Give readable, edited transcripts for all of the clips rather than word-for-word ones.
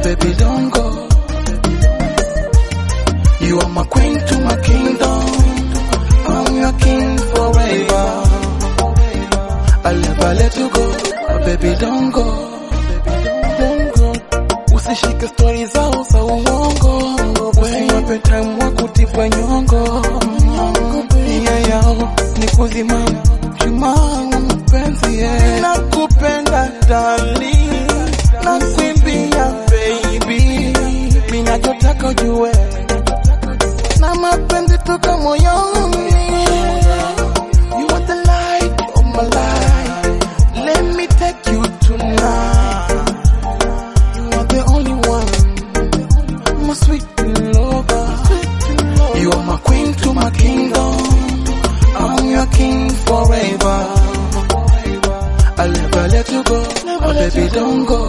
baby don't go. You are my queen to my kingdom. I'm your king forever. I'll never let you go, baby don't go. Usishike story zao za uongo, usiwape time wa kutipa nyongo. Nia yao ni kuzima mshumaa wa mapenzi. Nakupenda darling, nakuimbia baby, mimi nachotaka ujue, na mapenzi toka moyoni. You are the light of my life, let me take you tonight. You are the only one, my sweet lover. You are my queen to my kingdom. I'm your king forever. I'll never let you go, baby don't go.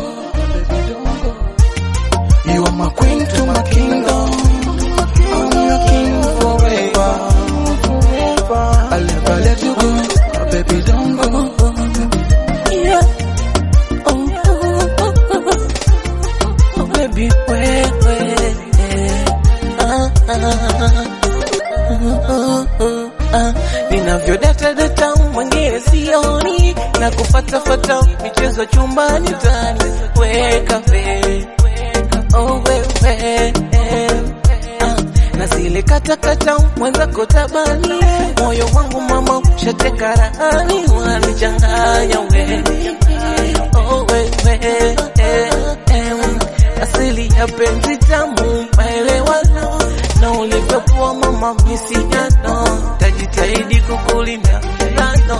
You are my queen to my kingdom. I'm your king forever. I'll never let you go, baby don't go. Yeah. Oh, baby, wait. Ninavyodata mwengine sioni, na kufatafata michezo chumbani tani. Weka fe, oh wewe, na zile katakata mwenzako tabani. Moyo wangu mama ushateka rahani, wanichanganya we, oh wewe, asili ya penzi tamu maelewano, na ulivyokuwa mama misiano, tajitahidi kukulinda lano.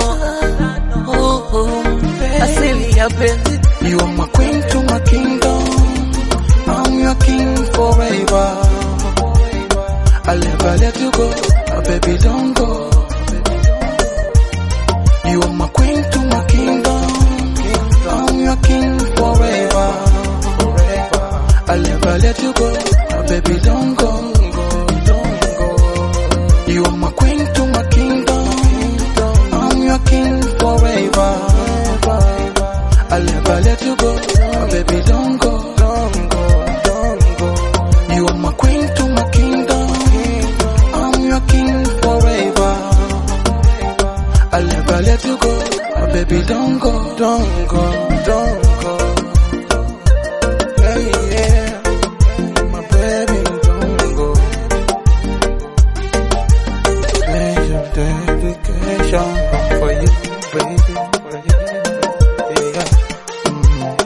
Asili ya penzi. You are my queen to my kingdom. I'm your king forever. I'll never let you go, baby don't go. You are my queen to my kingdom. I'm your king forever. I'll never let you go, baby don't go. You are my queen to my kingdom. I'm your king forever. I'll never let you go, baby don't go. You are my queen to my kingdom. I'm your king forever. I'll never let you go, baby don't go. Don't go. Yeah, my baby don't go. Special dedication for you, baby.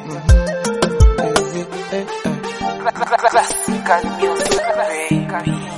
Classical music, baby.